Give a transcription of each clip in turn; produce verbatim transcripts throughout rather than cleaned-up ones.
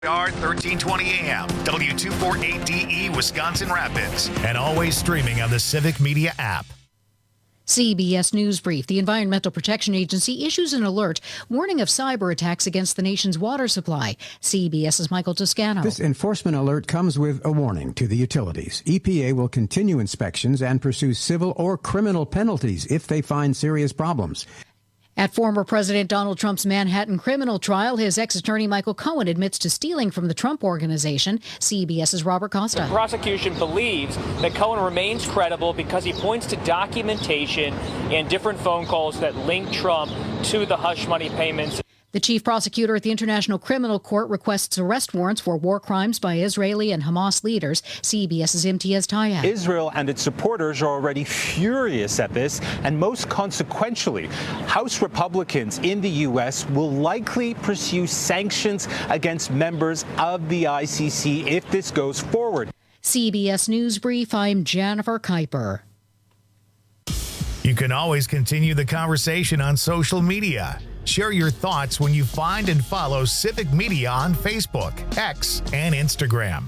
thirteen twenty A M, W two forty-eight D E, Wisconsin Rapids, and always streaming on the Civic Media app. C B S News Brief. The Environmental Protection Agency issues an alert warning of cyber attacks against the nation's water supply. CBS's Michael Toscano. This enforcement alert comes with a warning to the utilities. E P A will continue inspections and pursue civil or criminal penalties if they find serious problems. At former President Donald Trump's Manhattan criminal trial, his ex-attorney Michael Cohen admits to stealing from the Trump Organization. CBS's Robert Costa. The prosecution believes that Cohen remains credible because he points to documentation and different phone calls that link Trump to the hush money payments. The chief prosecutor at the International Criminal Court requests arrest warrants for war crimes by Israeli and Hamas leaders. CBS's Imtiaz Tayeb. Israel and its supporters are already furious at this, and most consequentially, House Republicans in the U S will likely pursue sanctions against members of the I C C if this goes forward. C B S News Brief, I'm Jennifer Kuiper. You can always continue the conversation on social media. Share your thoughts when you find and follow Civic Media on Facebook, X, and Instagram.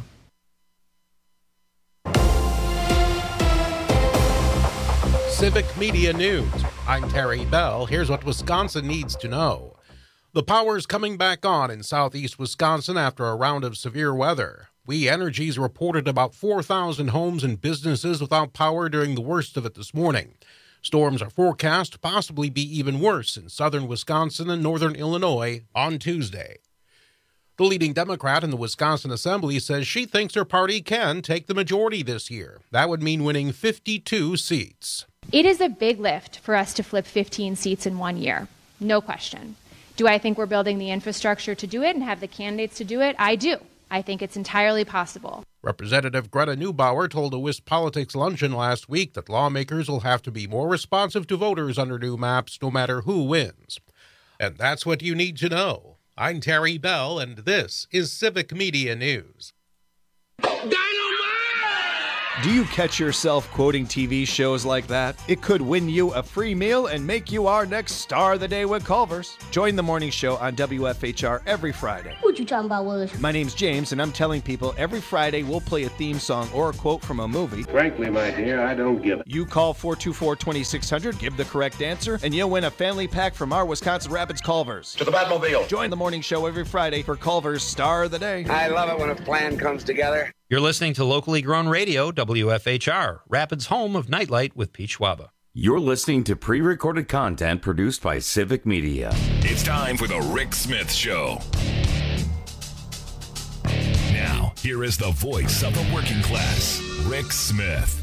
Civic Media News. I'm Terry Bell. Here's what Wisconsin needs to know. The power's coming back on in southeast Wisconsin after a round of severe weather. We Energies reported about four thousand homes and businesses without power during the worst of it this morning. Storms are forecast to possibly be even worse in southern Wisconsin and northern Illinois on Tuesday. The leading Democrat in the Wisconsin Assembly says she thinks her party can take the majority this year. That would mean winning fifty-two seats. It is a big lift for us to flip fifteen seats in one year, no question. Do I think we're building the infrastructure to do it and have the candidates to do it? I do. I think it's entirely possible. Representative Greta Neubauer told a WisPolitics luncheon last week that lawmakers will have to be more responsive to voters under new maps, no matter who wins. And that's what you need to know. I'm Terry Bell, and this is Civic Media News. Do you catch yourself quoting T V shows like that? It could win you a free meal and make you our next star of the day with Culver's. Join the morning show on W F H R every Friday. What you talking about, Willis? My name's James, and I'm telling people every Friday we'll play a theme song or a quote from a movie. Frankly, my dear, I don't give it. You call four two four, two six zero zero, give the correct answer, and you'll win a family pack from our Wisconsin Rapids Culver's. To the Batmobile. Join the morning show every Friday for Culver's Star of the Day. I love it when a plan comes together. You're listening to locally grown radio, W F H R, Rapids' home of Nightlight with Pete Schwaba. You're listening to pre-recorded content produced by Civic Media. It's time for the Rick Smith Show. Now, here is the voice of the working class, Rick Smith.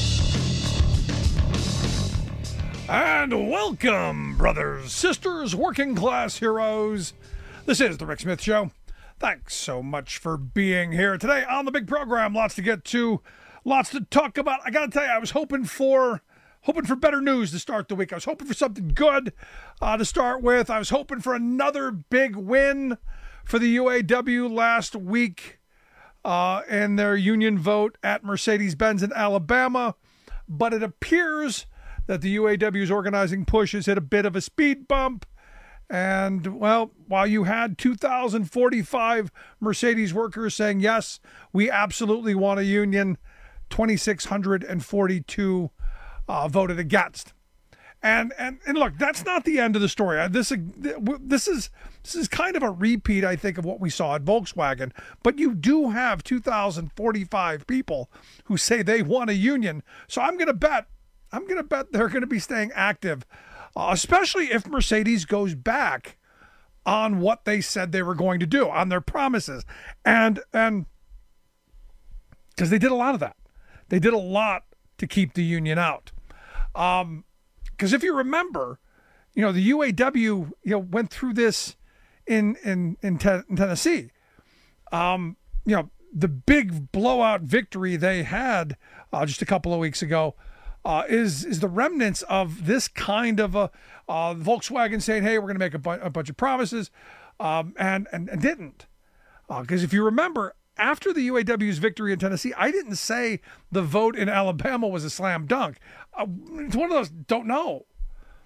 And welcome, brothers, sisters, working class heroes. This is the Rick Smith Show. Thanks so much for being here today on the big program. Lots to get to, lots to talk about. I got to tell you, I was hoping for hoping for better news to start the week. I was hoping for something good uh, to start with. I was hoping for another big win for the U A W last week uh, in their union vote at Mercedes-Benz in Alabama. But it appears that the U A W's organizing push has hit a bit of a speed bump. And, well, while you had two thousand forty-five Mercedes workers saying, yes, we absolutely want a union, two thousand six hundred forty-two uh, voted against. And, and and look, that's not the end of the story. Uh, This, this, is, this is kind of a repeat, I think, of what we saw at Volkswagen. But you do have two thousand forty-five people who say they want a union. So I'm going to bet, I'm going to bet they're going to be staying active. Uh, especially if Mercedes goes back on what they said they were going to do, on their promises. And and because they did a lot of that. They did a lot to keep the union out. Um, because if you remember, you know, the U A W, you know, went through this in in in, te- in Tennessee. Um, you know, the big blowout victory they had uh, just a couple of weeks ago. Uh, is is the remnants of this kind of a uh, Volkswagen saying, hey, we're going to make a, bu- a bunch of promises, um, and, and and didn't. Because uh, if you remember, after the U A W's victory in Tennessee, I didn't say the vote in Alabama was a slam dunk. Uh, it's one of those, don't know.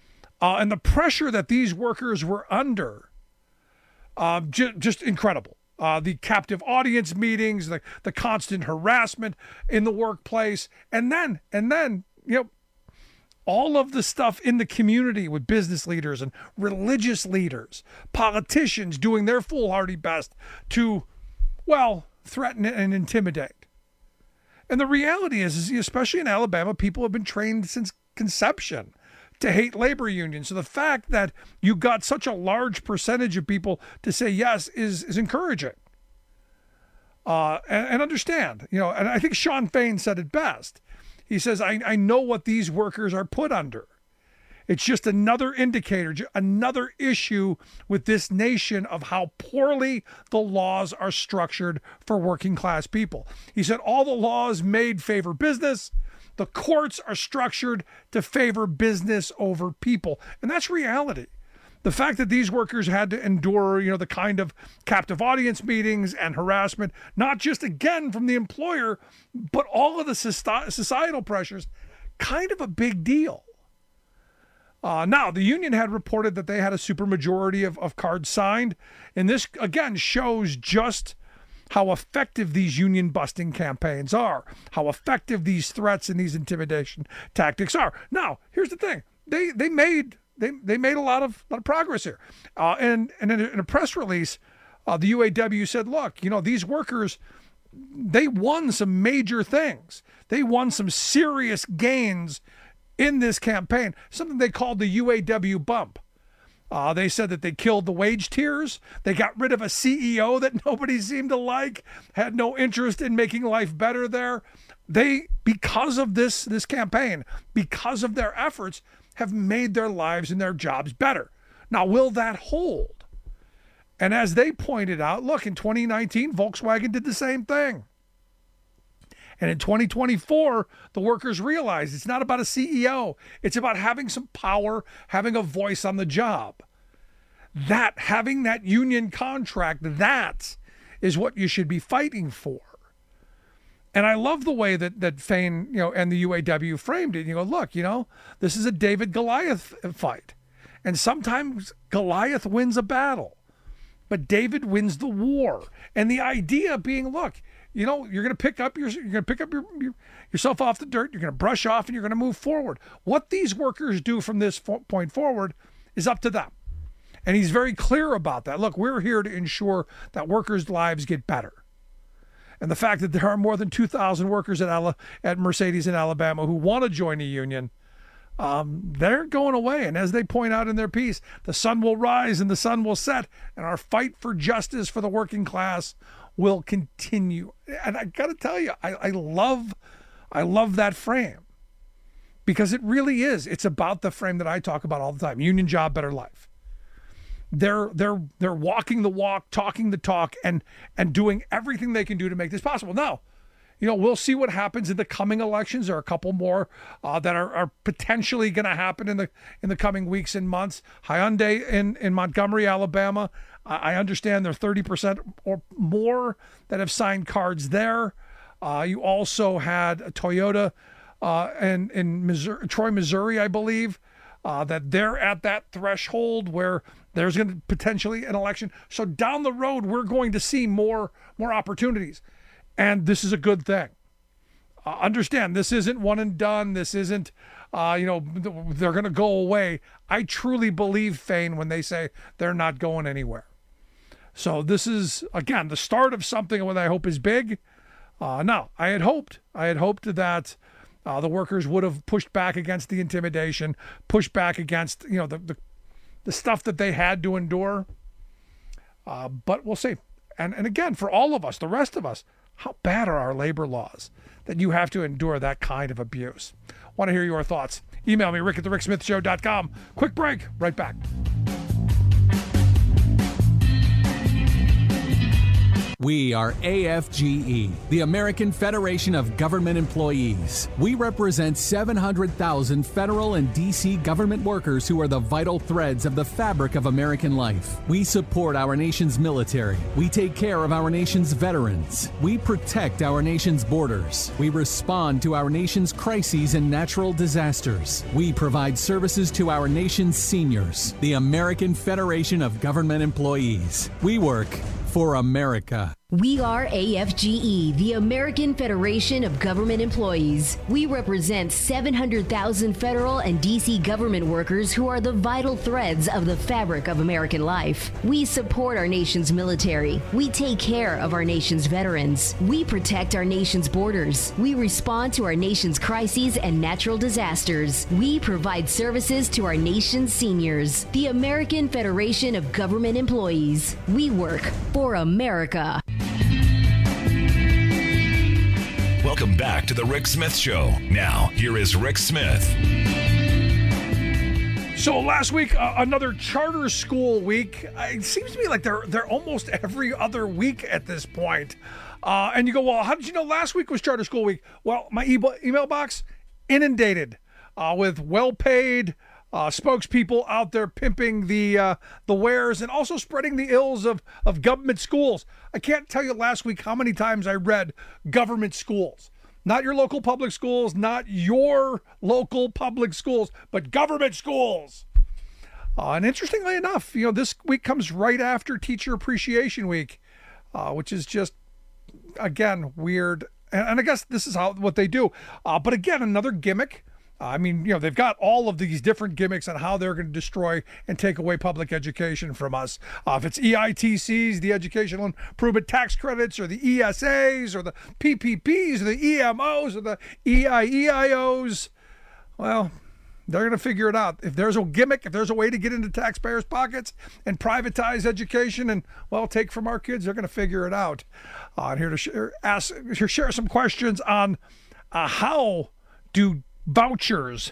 Uh, and the pressure that these workers were under, uh, j- just incredible. uh, the captive audience meetings, the, the constant harassment in the workplace, and then, and then, you know, all of the stuff in the community with business leaders and religious leaders, politicians doing their foolhardy best to, well, threaten and intimidate. And the reality is, is, especially in Alabama, people have been trained since conception to hate labor unions. So the fact that you got such a large percentage of people to say yes is, is encouraging. Uh, and, and understand, you know, and I think Shawn Fain said it best. He says, I, I know what these workers are put under. It's just another indicator, another issue with this nation of how poorly the laws are structured for working class people. He said all the laws made favor business. The courts are structured to favor business over people. And that's reality. The fact that these workers had to endure, you know, the kind of captive audience meetings and harassment, not just again from the employer, but all of the societal pressures, kind of a big deal. Uh, now, the union had reported that they had a supermajority of, of cards signed. And this, again, shows just how effective these union busting campaigns are, how effective these threats and these intimidation tactics are. Now, here's the thing. They they made they they made a lot of, lot of progress here. Uh, and, and in a, in a press release, uh, the U A W said, look, you know, these workers, they won some major things. They won some serious gains in this campaign, something they called the U A W bump. Uh, they said that they killed the wage tiers. They got rid of a C E O that nobody seemed to like, had no interest in making life better there. They, because of this, this campaign, because of their efforts, have made their lives and their jobs better. Now, will that hold? And as they pointed out, look, in twenty nineteen, Volkswagen did the same thing. And in twenty twenty-four, the workers realized it's not about a C E O. It's about having some power, having a voice on the job. That, having that union contract, that is what you should be fighting for. And I love the way that, that Fain, you know, and the U A W framed it. You go, look, you know, this is a David Goliath fight. And sometimes Goliath wins a battle, but David wins the war. And the idea being, look, you know, you're going to pick up your, you're going to pick up your, your yourself off the dirt. You're going to brush off and you're going to move forward. What these workers do from this fo- point forward is up to them. And he's very clear about that. Look, we're here to ensure that workers' lives get better. And the fact that there are more than two thousand workers at Ala- at Mercedes in Alabama who want to join a union, um, they're going away. And as they point out in their piece, the sun will rise and the sun will set, and our fight for justice for the working class will continue. And I got to tell you, I, I love, I love that frame, because it really is. It's about the frame that I talk about all the time: union job, better life. They're they're they're walking the walk, talking the talk, and and doing everything they can do to make this possible. Now, you know, we'll see what happens in the coming elections. There are a couple more uh, that are, are potentially going to happen in the in the coming weeks and months. Hyundai in, in Montgomery, Alabama. I understand there are thirty percent or more that have signed cards there. Uh, you also had a Toyota uh, in, in Missouri, Troy, Missouri, I believe, uh, that they're at that threshold where there's going to potentially an election. So down the road, we're going to see more, more opportunities. And this is a good thing. Uh, understand, this isn't one and done. This isn't, uh, you know, they're going to go away. I truly believe Fain when they say they're not going anywhere. So this is, again, the start of something that I hope is big. Uh, now, I had hoped, I had hoped that uh, the workers would have pushed back against the intimidation, pushed back against, you know, the the, the stuff that they had to endure. Uh, but we'll see. And and again, for all of us, the rest of us, how bad are our labor laws that you have to endure that kind of abuse? Want to hear your thoughts? Email me, rick at the rick smith show dot com. Quick break, right back. We are A F G E, the American Federation of Government Employees. We represent seven hundred thousand federal and D C government workers who are the vital threads of the fabric of American life. We support our nation's military. We take care of our nation's veterans. We protect our nation's borders. We respond to our nation's crises and natural disasters. We provide services to our nation's seniors. The American Federation of Government Employees. We work for America. We are A F G E, the American Federation of Government Employees. We represent seven hundred thousand federal and D C government workers who are the vital threads of the fabric of American life. We support our nation's military. We take care of our nation's veterans. We protect our nation's borders. We respond to our nation's crises and natural disasters. We provide services to our nation's seniors. The American Federation of Government Employees. We work for America. Welcome back to the Rick Smith Show. Now, here is Rick Smith. So last week, uh, another charter school week. Uh, it seems to me like they're they're almost every other week at this point. Uh, and you go, well, how did you know last week was charter school week? Well, my e- email box inundated uh, with well-paid uh, spokespeople out there pimping the uh, the wares and also spreading the ills of, of government schools. I can't tell you last week how many times I read government schools. Not your local public schools, not your local public schools, but government schools. Uh, and interestingly enough, you know, this week comes right after Teacher Appreciation Week, uh, which is just, again, weird. And, and I guess this is how what they do. Uh, but again, another gimmick. I mean, you know, they've got all of these different gimmicks on how they're going to destroy and take away public education from us. Uh, if it's E I T Cs, the Educational Improvement Tax Credits, or the E S As, or the P P Ps, or the E M Os, or the E I E I Os, well, they're going to figure it out. If there's a gimmick, if there's a way to get into taxpayers' pockets and privatize education and, well, take from our kids, they're going to figure it out. Uh, I'm here to share, ask, share some questions on uh, how do vouchers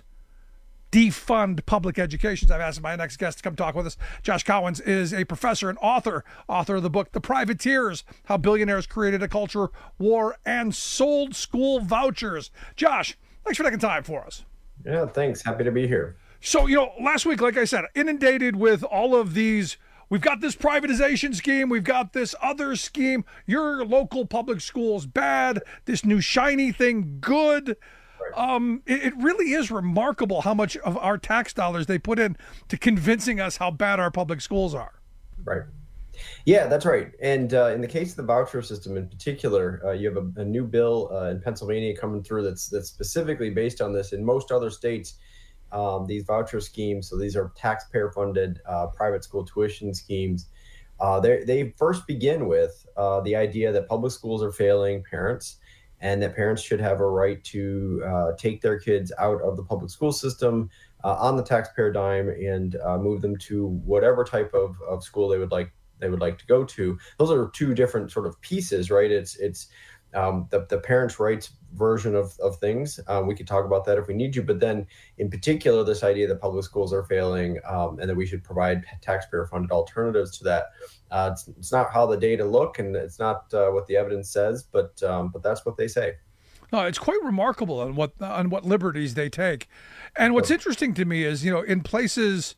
defund public education. I've asked my next guest to come talk with us. Josh Collins is a professor and author, author of the book, The Privateers, How Billionaires Created a Culture War and Sold School Vouchers. Josh, thanks for taking time for us. Yeah, thanks. Happy to be here. So, you know, last week, like I said, inundated with all of these. We've got this privatization scheme. We've got this other scheme. Your local public schools bad. This new shiny thing good. Um, it, it really is remarkable how much of our tax dollars they put in to convincing us how bad our public schools are. Right. Yeah, that's right. And uh, in the case of the voucher system in particular, uh, you have a, a new bill uh, in Pennsylvania coming through that's that's specifically based on this. In most other states, um, these voucher schemes, so these are taxpayer-funded uh, private school tuition schemes, uh, they they first begin with uh, the idea that public schools are failing parents, and that parents should have a right to uh, take their kids out of the public school system uh, on the taxpayer dime and uh, move them to whatever type of, of school they would like they would like to go to. Those are two different sort of pieces, right? It's it's um, the, the parents' rights version of, of things. Um, we could talk about that if we need to, but then in particular, this idea that public schools are failing um, and that we should provide taxpayer-funded alternatives to that. Uh, it's, it's not how the data look, and it's not uh, what the evidence says, but um, but that's what they say. No, it's quite remarkable on what on what liberties they take. And what's interesting to me is, you know, in places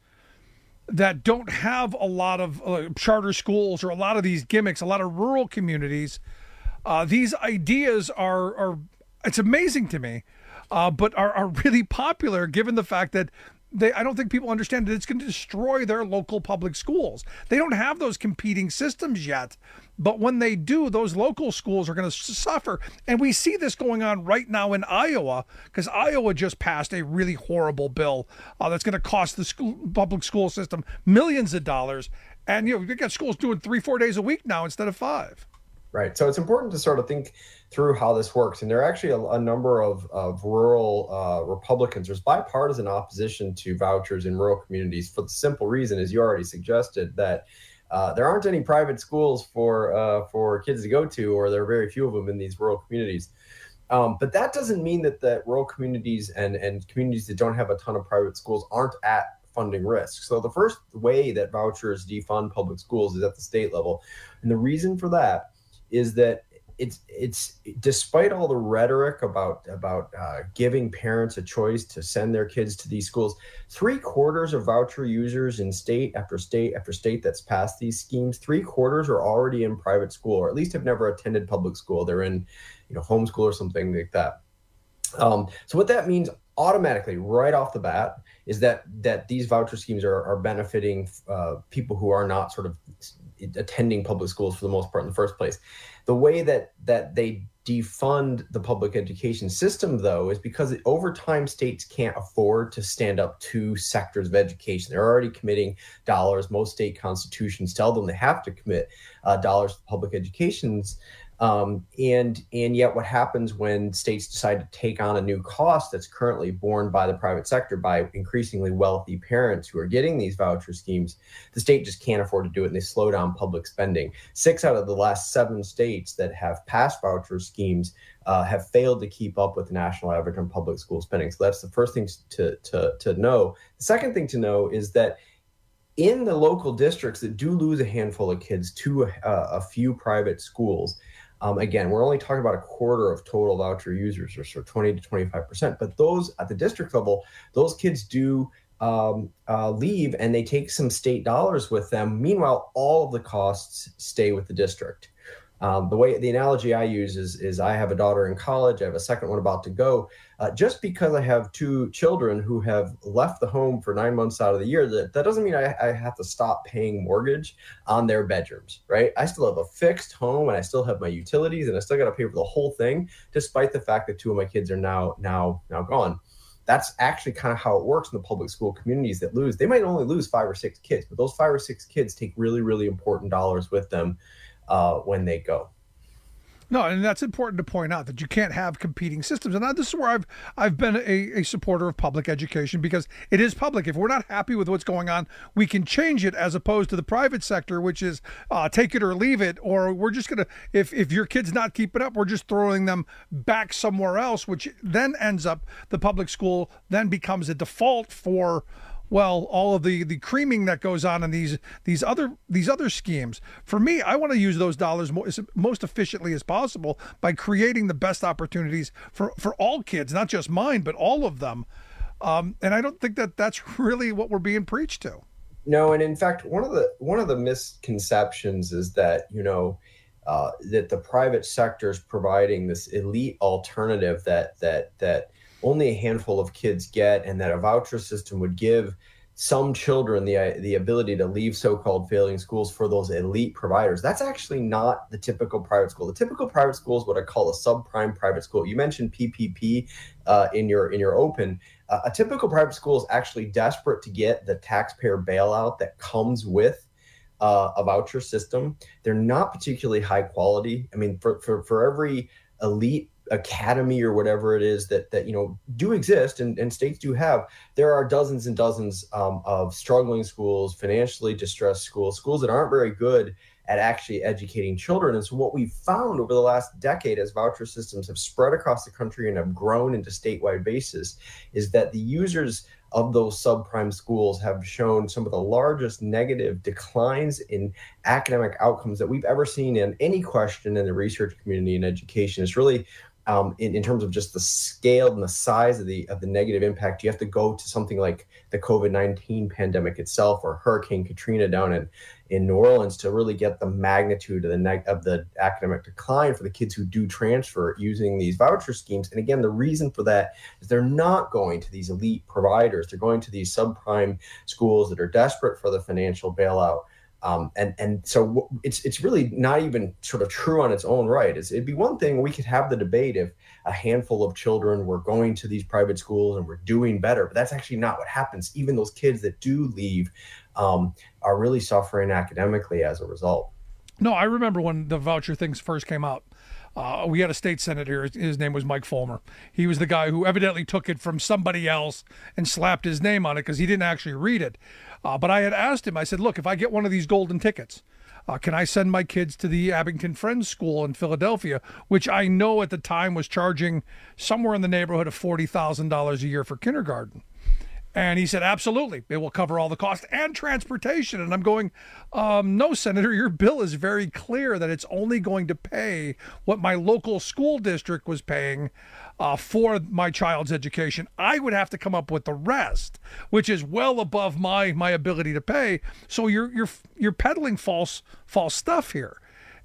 that don't have a lot of uh, charter schools or a lot of these gimmicks, a lot of rural communities, uh, these ideas are are it's amazing to me, uh, but are, are really popular given the fact that They, I don't think people understand that it's going to destroy their local public schools. They don't have those competing systems yet, but when they do, those local schools are going to suffer. And we see this going on right now in Iowa, because Iowa just passed a really horrible bill uh, that's going to cost the school, public school system millions of dollars. And, you know, we've got schools doing three, four days a week now instead of five. Right. So it's important to sort of think through how this works. And there are actually a, a number of, of rural uh, Republicans. There's bipartisan opposition to vouchers in rural communities for the simple reason, as you already suggested, that uh, there aren't any private schools for uh, for kids to go to, or there are very few of them in these rural communities. Um, but that doesn't mean that, that rural communities and, and communities that don't have a ton of private schools aren't at funding risk. So the first way that vouchers defund public schools is at the state level. And the reason for that is that it's it's despite all the rhetoric about about uh, giving parents a choice to send their kids to these schools, three quarters of voucher users in state after state after state that's passed these schemes, three quarters are already in private school, or at least have never attended public school. They're in, you know, homeschool or something like that. Um, so what that means automatically right off the bat is that that these voucher schemes are, are benefiting uh, people who are not sort of attending public schools for the most part in the first place. The way that that they defund the public education system, though, is because over time states can't afford to stand up two sectors of education. They're already committing dollars. Most state constitutions tell them they have to commit uh, dollars to public educations. Um, and and yet what happens when states decide to take on a new cost that's currently borne by the private sector by increasingly wealthy parents who are getting these voucher schemes, the state just can't afford to do it and they slow down public spending. Six out of the last seven states that have passed voucher schemes uh, have failed to keep up with the national average on public school spending. So that's the first thing to, to, to know. The second thing to know is that in the local districts that do lose a handful of kids to a, a few private schools, Um, again, we're only talking about a quarter of total voucher users, or so twenty to twenty-five percent. But those at the district level, those kids do um, uh, leave and they take some state dollars with them. Meanwhile, all of the costs stay with the district. Um, the way the analogy I use is, is I have a daughter in college. I have a second one about to go. Uh, just because I have two children who have left the home for nine months out of the year, that, that doesn't mean I, I have to stop paying mortgage on their bedrooms, right? I still have a fixed home and I still have my utilities and I still got to pay for the whole thing, despite the fact that two of my kids are now now now gone. That's actually kind of how it works in the public school communities that lose. They might only lose five or six kids, but those five or six kids take really, really important dollars with them Uh, when they go. No, and that's important to point out that you can't have competing systems. And this is where I've I've been a, a supporter of public education, because it is public. If we're not happy with what's going on, we can change it, as opposed to the private sector, which is uh, take it or leave it, or we're just going to, if, if your kid's not keeping up, we're just throwing them back somewhere else, which then ends up, the public school then becomes a default for, well, all of the, the creaming that goes on in these these other these other schemes. For me, I want to use those dollars mo- most efficiently as possible by creating the best opportunities for, for all kids, not just mine, but all of them. Um, and I don't think that that's really what we're being preached to. No, and in fact, one of the one of the misconceptions is that, you know, uh, that the private sector is providing this elite alternative that that that. only a handful of kids get, and that a voucher system would give some children the the ability to leave so-called failing schools for those elite providers. That's actually not the typical private school. The typical private school is what I call a subprime private school. You mentioned P P P uh, in your in your open. Uh, a typical private school is actually desperate to get the taxpayer bailout that comes with uh, a voucher system. They're not particularly high quality. I mean, for for, for every elite academy or whatever it is that that you know do exist and, and states do have, there are dozens and dozens um, of struggling schools, financially distressed schools, schools that aren't very good at actually educating children. And so what we've found over the last decade, as voucher systems have spread across the country and have grown into statewide bases, is that the users of those subprime schools have shown some of the largest negative declines in academic outcomes that we've ever seen in any question in the research community in education. It's really Um, in, in terms of just the scale and the size of the of the negative impact. You have to go to something like the COVID nineteen pandemic itself, or Hurricane Katrina down in, in New Orleans, to really get the magnitude of the neg- of the academic decline for the kids who do transfer using these voucher schemes. And again, the reason for that is they're not going to these elite providers. They're going to these subprime schools that are desperate for the financial bailout. Um, and and so it's it's really not even sort of true on its own right. It's, it'd be one thing we could have the debate if a handful of children were going to these private schools and were doing better, but that's actually not what happens. Even those kids that do leave um, are really suffering academically as a result. No, I remember when the voucher things first came out. Uh, we had a state senator here. His name was Mike Fulmer. He was the guy who evidently took it from somebody else and slapped his name on it because he didn't actually read it. Uh, but I had asked him, I said, look, if I get one of these golden tickets, uh, can I send my kids to the Abington Friends School in Philadelphia, which I know at the time was charging somewhere in the neighborhood of forty thousand dollars a year for kindergarten? And he said, absolutely, it will cover all the cost and transportation. And I'm going, um, no, Senator, your bill is very clear that it's only going to pay what my local school district was paying uh, for my child's education. I would have to come up with the rest, which is well above my my ability to pay. So you're you're you're peddling false false stuff here.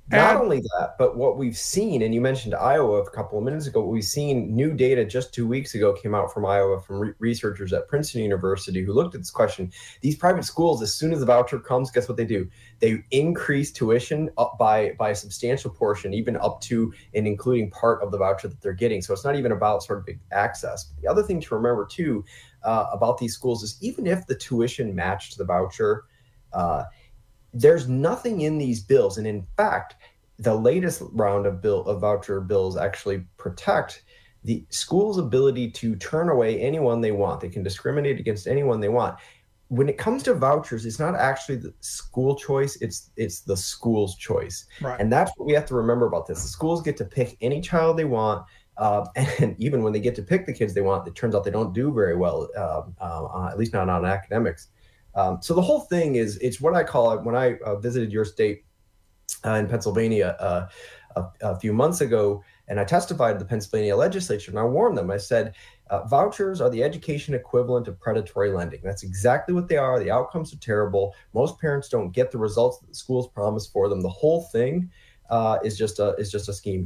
Not And- only that, but what we've seen, and you mentioned Iowa a couple of minutes ago, what we've seen new data just two weeks ago came out from Iowa from re- researchers at Princeton University who looked at this question. These private schools, as soon as the voucher comes, guess what they do? They increase tuition up by, by a substantial portion, even up to and including part of the voucher that they're getting. So it's not even about sort of big access. The other thing to remember too uh, about these schools is even if the tuition matched the voucher, uh, there's nothing in these bills. And in fact, the latest round of bill of voucher bills actually protect the school's ability to turn away anyone they want. They can discriminate against anyone they want. When it comes to vouchers, it's not actually the school choice, it's it's the school's choice. Right. And that's what we have to remember about this. The schools get to pick any child they want. Uh, and even when they get to pick the kids they want, it turns out they don't do very well, uh, uh, at least not on academics. Um, so the whole thing is, it's what I call it. When I uh, visited your state uh, in Pennsylvania uh, a, a few months ago, and I testified to the Pennsylvania legislature, and I warned them, I said, uh, vouchers are the education equivalent of predatory lending. That's exactly what they are. The outcomes are terrible. Most parents don't get the results that the schools promise for them. The whole thing uh, is just a is just a scheme.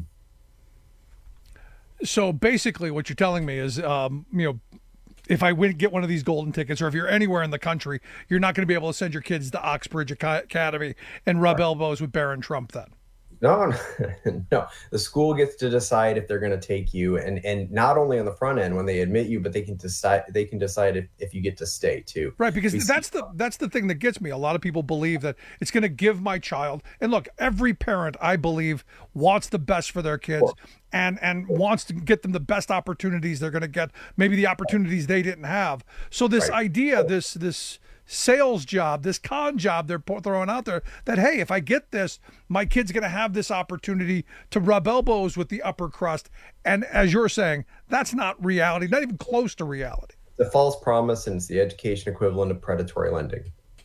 So basically what you're telling me is, um, you know, if I win, get one of these golden tickets, or if you're anywhere in the country, you're not going to be able to send your kids to Oxbridge Academy and rub elbows with Barron Trump then. No, no, no. The school gets to decide if they're going to take you, and and not only on the front end when they admit you, but they can decide they can decide if, if you get to stay too. Right, because We that's see- the that's the thing that gets me. A lot of people believe that it's going to give my child, and look, every parent I believe wants the best for their kids, and and wants to get them the best opportunities they're going to get, maybe the opportunities they didn't have. So this Right. idea, this this sales job, this con job they're po- throwing out there, that hey, if I get this, my kid's going to have this opportunity to rub elbows with the upper crust. And as you're saying, that's not reality, not even close to reality. the false promise, and it's the education equivalent of predatory lending.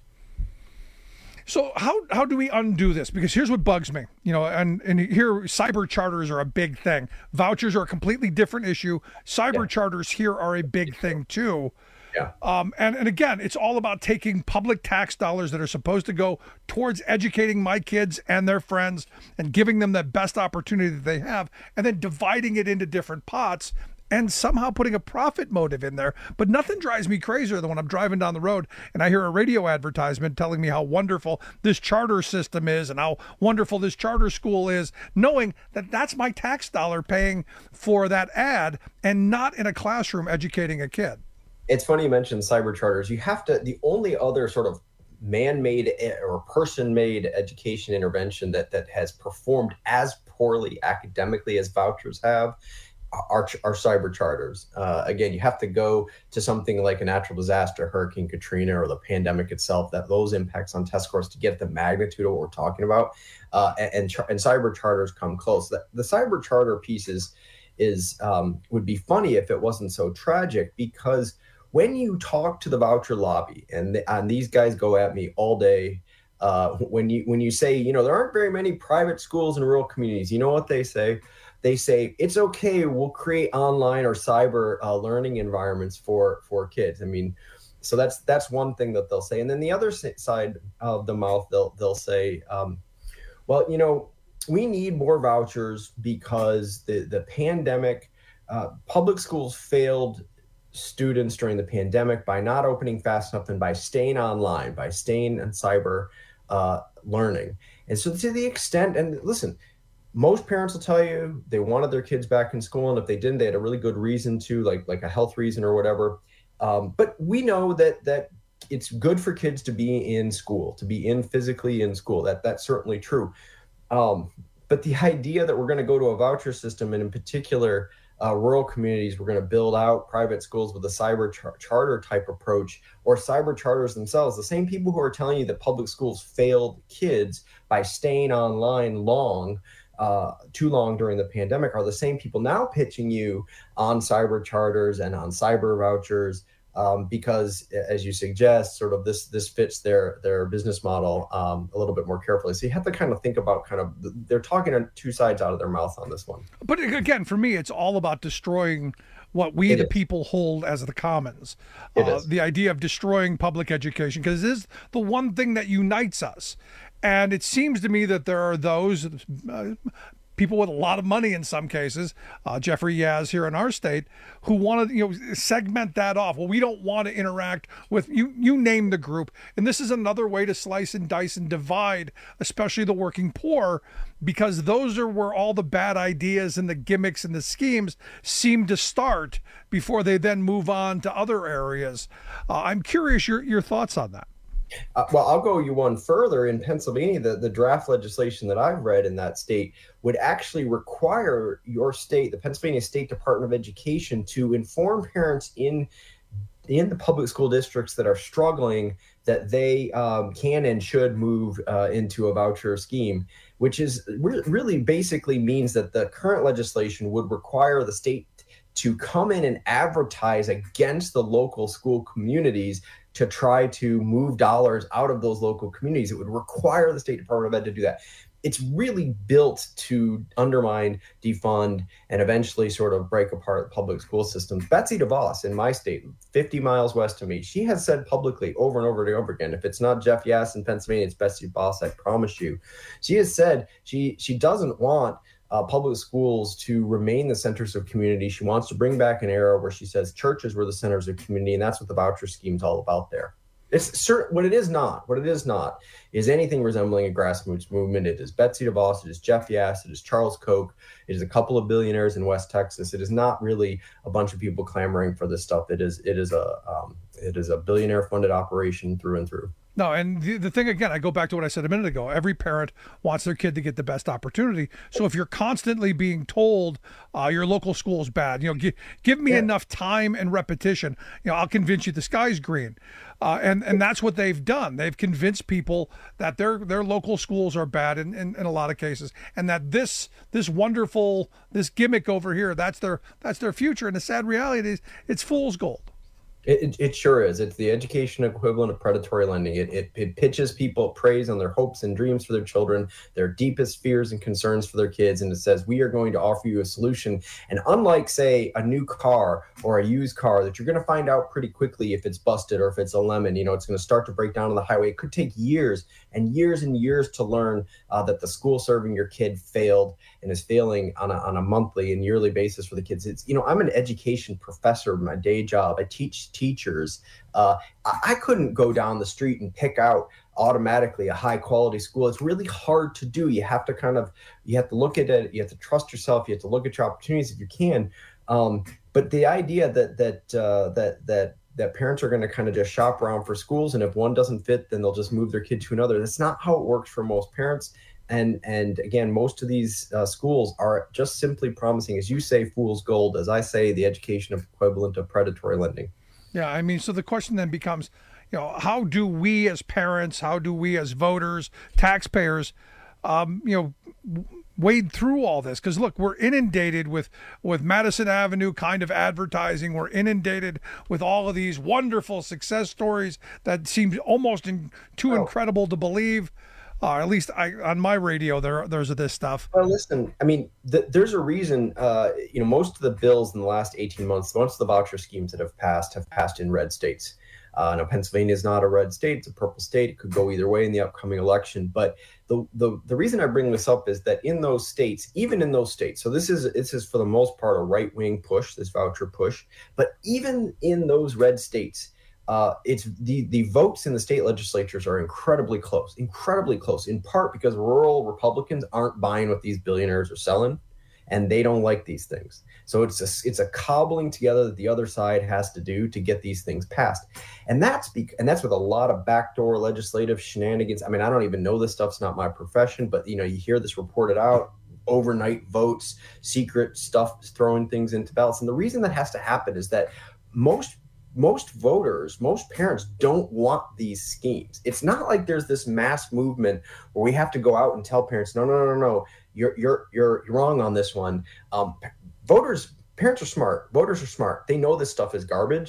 So how how do we undo this? Because here's what bugs me, you know, and, and here cyber charters are a big thing. Vouchers are a completely different issue. Cyber charters here are a big thing too. Yeah. Um, and, and again, it's all about taking public tax dollars that are supposed to go towards educating my kids and their friends and giving them the best opportunity that they have, and then dividing it into different pots and somehow putting a profit motive in there. But nothing drives me crazier than when I'm driving down the road and I hear a radio advertisement telling me how wonderful this charter system is and how wonderful this charter school is, knowing that that's my tax dollar paying for that ad and not in a classroom educating a kid. It's funny you mentioned cyber charters. You have to, the only other sort of man-made or person-made education intervention that that has performed as poorly academically as vouchers have are, are cyber charters. Uh, again, you have to go to something like a natural disaster, Hurricane Katrina, or the pandemic itself, that those impacts on test scores to get the magnitude of what we're talking about. Uh, and, and, and cyber charters come close. The, the cyber charter piece is, is um, would be funny if it wasn't so tragic, because when you talk to the voucher lobby, and, the, and these guys go at me all day, uh, when you when you say, you know, there aren't very many private schools in rural communities, you know what they say? They say, it's okay, we'll create online or cyber uh, learning environments for, for kids. I mean, so that's that's one thing that they'll say. And then the other side of the mouth, they'll they'll say, um, well, you know, we need more vouchers because the, the pandemic, uh, public schools failed students during the pandemic by not opening fast enough and by staying online, by staying in cyber uh, learning. And so to the extent, and listen, most parents will tell you they wanted their kids back in school, and if they didn't, they had a really good reason to, like like a health reason or whatever. Um, but we know that that it's good for kids to be in school, to be in physically in school. That that's certainly true. Um, but the idea that we're going to go to a voucher system, and in particular, Uh, rural communities, we're going to build out private schools with a cyber char- charter type approach, or cyber charters themselves. The same people who are telling you that public schools failed kids by staying online long, uh, too long during the pandemic, are the same people now pitching you on cyber charters and on cyber vouchers um, because, as you suggest, sort of this this fits their their business model um, a little bit more carefully. So you have to kind of think about kind of they're talking on two sides out of their mouth on this one. But again, for me, it's all about destroying what we, It the is. people, hold as the commons. It Uh, is. the idea of destroying public education, because it is the one thing that unites us. And it seems to me that there are those uh, people with a lot of money in some cases, uh, Jeffrey Yaz here in our state, who want to, you know, segment that off. Well, we don't want to interact with you. You name the group, and this is another way to slice and dice and divide, especially the working poor, because those are where all the bad ideas and the gimmicks and the schemes seem to start before they then move on to other areas. Uh, I'm curious your your thoughts on that. Uh, well, I'll go you one further. In Pennsylvania, the, the draft legislation that I've read in that state would actually require your state, the Pennsylvania State Department of Education, to inform parents in in the public school districts that are struggling that they um, can and should move uh, into a voucher scheme, which is re- really basically means that the current legislation would require the state to come in and advertise against the local school communities to try to move dollars out of those local communities. It would require the State Department of Ed to do that. It's really built to undermine, defund, and eventually sort of break apart the public school systems. Betsy DeVos in my state, fifty miles west of me, she has said publicly over and over and over again, if it's not Jeff Yass in Pennsylvania, it's Betsy DeVos, I promise you. She has said she she doesn't want Uh, public schools to remain the centers of community. She wants to bring back an era where she says churches were the centers of community, and that's what the voucher scheme is all about there. It's certain what it is not. What it is not is anything resembling a grassroots movement. It is Betsy DeVos. It is Jeff Yass. It is Charles Koch. It is a couple of billionaires in West Texas. It is not really a bunch of people clamoring for this stuff. It is it is a um, it is a billionaire funded operation through and through. No, and the, the thing, again, I go back to what I said a minute ago. Every parent wants their kid to get the best opportunity. So if you're constantly being told uh, your local school is bad, you know, give, give me Yeah. enough time and repetition, you know, I'll convince you the sky's green. Uh, and, and that's what they've done. They've convinced people that their their local schools are bad in, in, in a lot of cases, and that this this wonderful, this gimmick over here, that's their that's their future. And the sad reality is it's fool's gold. It, it, it sure is. It's the education equivalent of predatory lending. It, it it pitches people praise on their hopes and dreams for their children, their deepest fears and concerns for their kids, and it says, we are going to offer you a solution. And unlike, say, a new car or a used car that you're going to find out pretty quickly if it's busted or if it's a lemon, you know, it's going to start to break down on the highway. It could take years and years and years to learn uh, that the school serving your kid failed and is failing on a, on a monthly and yearly basis for the kids. It's, you know, I'm an education professor in my day job. I teach teachers. Uh, I, I couldn't go down the street and pick out automatically a high quality school. It's really hard to do. You have to kind of, you have to look at it. You have to trust yourself. You have to look at your opportunities if you can. Um, but the idea that, that, uh, that, that, that parents are going to kind of just shop around for schools, and if one doesn't fit, then they'll just move their kid to another. That's not how it works for most parents. And and again, most of these uh, schools are just simply promising, as you say, fool's gold, as I say, the education equivalent of predatory lending. Yeah, I mean, so the question then becomes, you know, how do we as parents, how do we as voters, taxpayers, um, you know, wade through all this? Because look, we're inundated with with Madison Avenue kind of advertising. We're inundated with all of these wonderful success stories that seem almost in, too Oh. incredible to believe. Uh, at least I, on my radio, there there's this stuff. Well, listen, I mean, th- there's a reason, uh, you know, most of the bills in the last eighteen months, most of the voucher schemes that have passed have passed in red states. Uh, now, Pennsylvania is not a red state. It's a purple state. It could go either way in the upcoming election. But the, the, the reason I bring this up is that in those states, even in those states, so this is, this is for the most part a right-wing push, this voucher push, but even in those red states, Uh, it's the, the votes in the state legislatures are incredibly close, incredibly close, in part because rural Republicans aren't buying what these billionaires are selling, and they don't like these things. So it's a, it's a cobbling together that the other side has to do to get these things passed. And that's bec- and that's with a lot of backdoor legislative shenanigans. I mean, I don't even know this stuff's not my profession, but, you know, you hear this reported out, overnight votes, secret stuff, throwing things into ballots. And the reason that has to happen is that most Most voters, most parents don't want these schemes. It's not like there's this mass movement where we have to go out and tell parents, no, no, no, no, you're you're you're wrong on this one. Um, voters, parents are smart. Voters are smart. They know this stuff is garbage.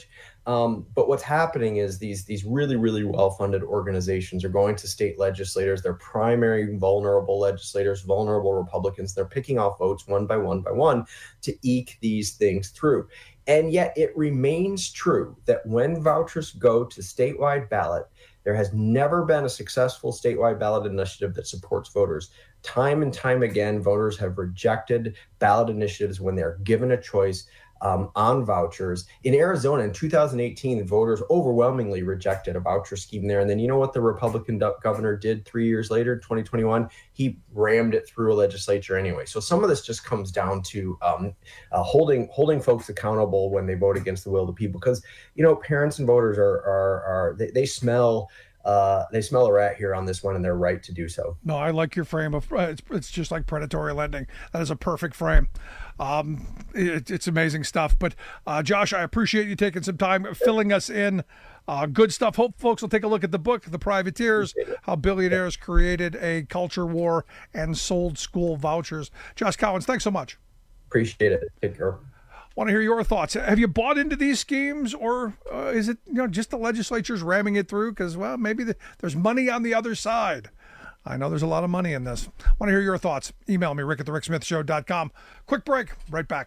Um, but what's happening is these these really, really well-funded organizations are going to state legislators, their primary vulnerable legislators, vulnerable Republicans. They're picking off votes one by one by one to eke these things through. And yet it remains true that when vouchers go to statewide ballot, there has never been a successful statewide ballot initiative that supports voters. Time and time again, voters have rejected ballot initiatives when they're given a choice um, on vouchers. In Arizona in two thousand eighteen, voters overwhelmingly rejected a voucher scheme there. And then you know what the Republican do- governor did three years later, twenty twenty-one? He rammed it through a legislature anyway. So some of this just comes down to um, uh, holding holding folks accountable when they vote against the will of the people. Because, you know, parents and voters are, are, are they, they smell Uh, they smell a rat here on this one, and they're right to do so. No, I like your frame of uh, it's, it's just like predatory lending. That is a perfect frame. Um, it, it's amazing stuff. But uh, Josh, I appreciate you taking some time filling us in. Uh, good stuff. Hope folks will take a look at the book, The Privateers, How Billionaires Created a Culture War and Sold School Vouchers. Josh Collins, thanks so much. Appreciate it. Take care. Want to hear your thoughts. Have you bought into these schemes, or uh, is it you know just the legislature's ramming it through? Because, well, maybe the, there's money on the other side. I know there's a lot of money in this. Want to hear your thoughts. Email me, rick at the rick smith show dot com. Quick break. Right back.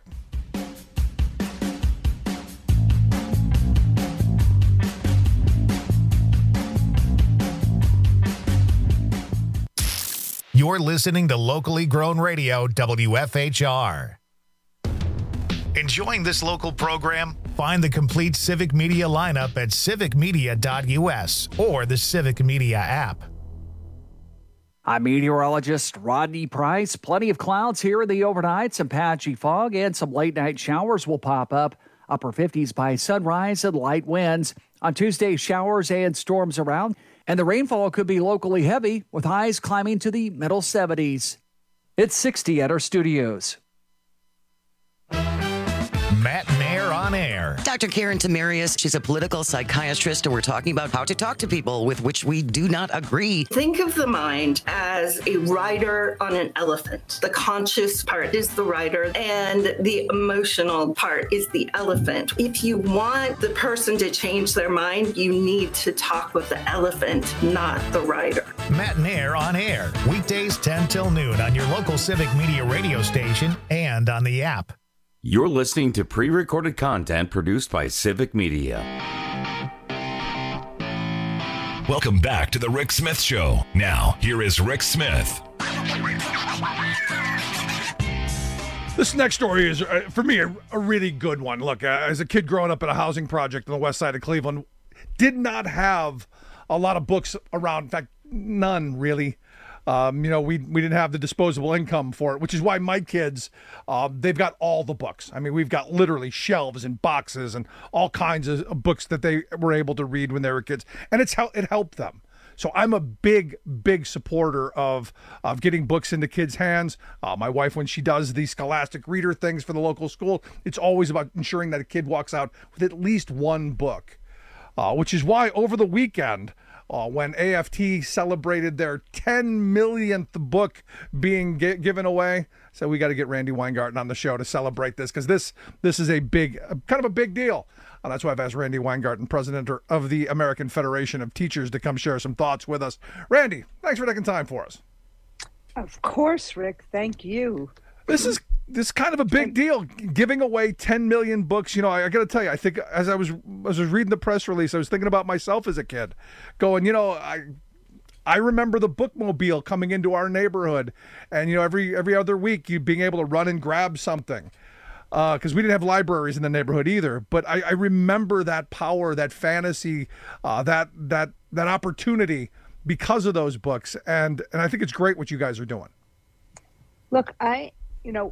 You're listening to locally grown radio, W F H R. Enjoying this local program? Find the complete Civic Media lineup at civic media dot u s or the Civic Media app. I'm meteorologist Rodney Price. Plenty of clouds here in the overnight, some patchy fog, and some late-night showers will pop up. Upper fifties by sunrise and light winds. On Tuesday, showers and storms around, and the rainfall could be locally heavy, with highs climbing to the middle seventies. It's sixty at our studios. Matt Nair on air. Doctor Karen Tamarius, she's a political psychiatrist, and we're talking about how to talk to people with which we do not agree. Think of the mind as a rider on an elephant. The conscious part is the rider, and the emotional part is the elephant. If you want the person to change their mind, you need to talk with the elephant, not the rider. Matt Nair on air, weekdays ten till noon on your local Civic Media radio station and on the app. You're listening to pre-recorded content produced by Civic Media. Welcome back to the Rick Smith Show. Now, here is Rick Smith. This next story is, uh, for me, a, a really good one. Look, uh, as a kid growing up at a housing project on the west side of Cleveland, did not have a lot of books around. In fact, none, really. Um, you know, we we didn't have the disposable income for it, which is why my kids, uh, they've got all the books. I mean, we've got literally shelves and boxes and all kinds of books that they were able to read when they were kids, and it's how it helped them. So I'm a big, big supporter of of getting books into kids' hands. Uh, my wife, when she does the Scholastic Reader things for the local school, it's always about ensuring that a kid walks out with at least one book, uh, which is why over the weekend, Uh, when A F T celebrated their ten millionth book being gi- given away. So we got to get Randi Weingarten on the show to celebrate this, because this this is a big, kind of a big deal. And that's why I've asked Randi Weingarten, president of the American Federation of Teachers, to come share some thoughts with us. Randi, thanks for taking time for us. Of course, Rick. Thank you. This is this is kind of a big deal, giving away ten million books. You know, I, I got to tell you, I think as I was as I was reading the press release, I was thinking about myself as a kid, going, you know, I I remember the bookmobile coming into our neighborhood, and you know, every every other week you being able to run and grab something, because uh, we didn't have libraries in the neighborhood either. But I, I remember that power, that fantasy, uh, that that that opportunity because of those books, and and I think it's great what you guys are doing. Look, I you know.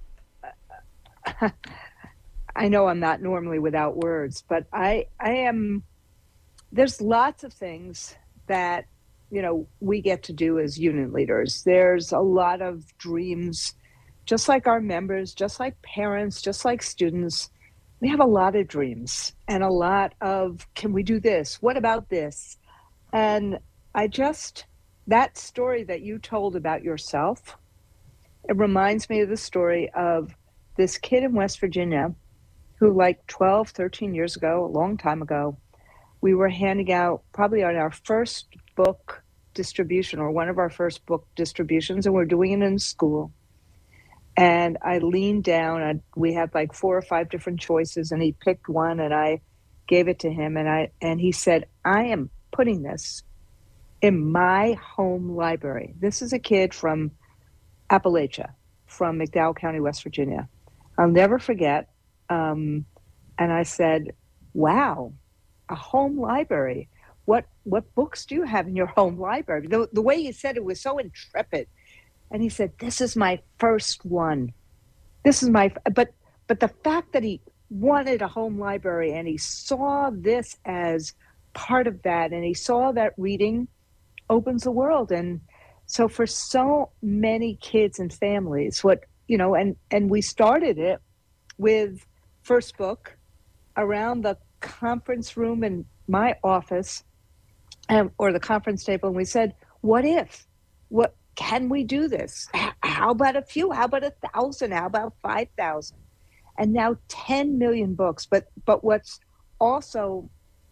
I know I'm not normally without words, but I I am, there's lots of things that, you know, we get to do as union leaders. There's a lot of dreams, just like our members, just like parents, just like students. We have a lot of dreams and a lot of, can we do this? What about this? And I just, that story that you told about yourself, it reminds me of the story of this kid in West Virginia who like twelve, thirteen years ago, a long time ago, we were handing out probably on our first book distribution or one of our first book distributions, and we're doing it in school. And I leaned down, and we had like four or five different choices, and he picked one, and I gave it to him, and I and he said, I am putting this in my home library. This is a kid from Appalachia, from McDowell County, West Virginia. I'll never forget. Um, and I said, wow, a home library. What what books do you have in your home library? The, the way he said it was so intrepid. And he said, this is my first one. This is my, but but the fact that he wanted a home library and he saw this as part of that, and he saw that reading opens the world. And so for so many kids and families, what, you know, and, and we started it with First Book around the conference room in my office, um, or the conference table, and we said, what if? What can we do this? How about a few? How about a thousand? How about five thousand? And now ten million books. But but what's also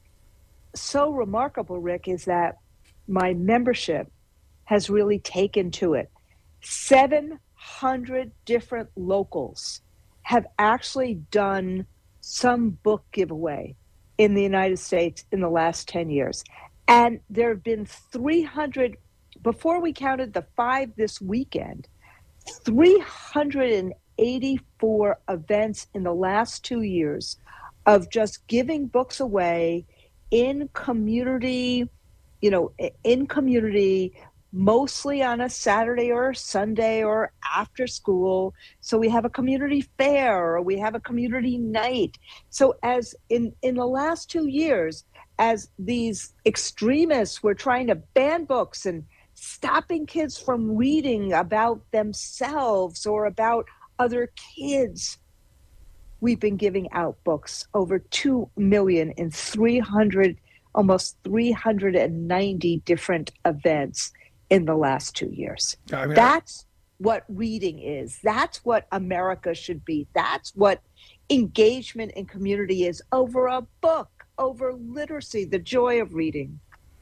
so remarkable, Rick, is that my membership has really taken to it. seven hundred different locals have actually done some book giveaway in the United States in the last ten years. And there have been three hundred, before we counted the five this weekend, three hundred eighty-four events in the last two years of just giving books away in community, you know, in community, mostly on a Saturday or a Sunday or after school. So we have a community fair, or we have a community night. So as in, in the last two years, as these extremists were trying to ban books and stopping kids from reading about themselves or about other kids, we've been giving out books, over two million in three hundred, almost three hundred ninety different events in the last two years. I mean, that's what reading is. That's what America should be. That's what engagement in community is, over a book, over literacy, the joy of reading.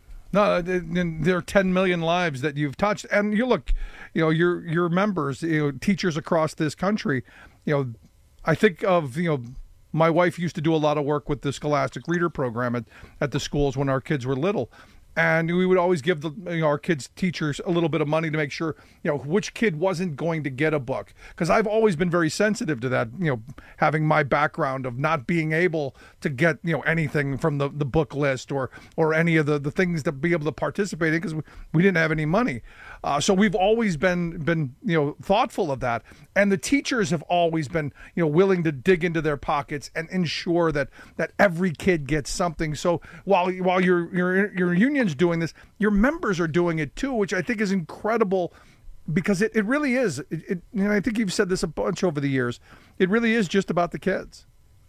No, there are ten million lives that you've touched, and you look, you know, your your members, you know, teachers across this country. You know, I think of, you know, my wife used to do a lot of work with the Scholastic Reader program at, at the schools when our kids were little. And we would always give the, you know, our kids' teachers a little bit of money to make sure, you know, which kid wasn't going to get a book. Because I've always been very sensitive to that, you know, having my background of not being able to get, you know, anything from the, the book list or or any of the, the things to be able to participate in, because we, we didn't have any money. Uh, so we've always been, been, you know, thoughtful of that. And the teachers have always been, you know, willing to dig into their pockets and ensure that that every kid gets something. So while while your your your union's doing this, your members are doing it too, which I think is incredible, because it, it really is. It, it, you know, I think you've said this a bunch over the years. It really is just about the kids.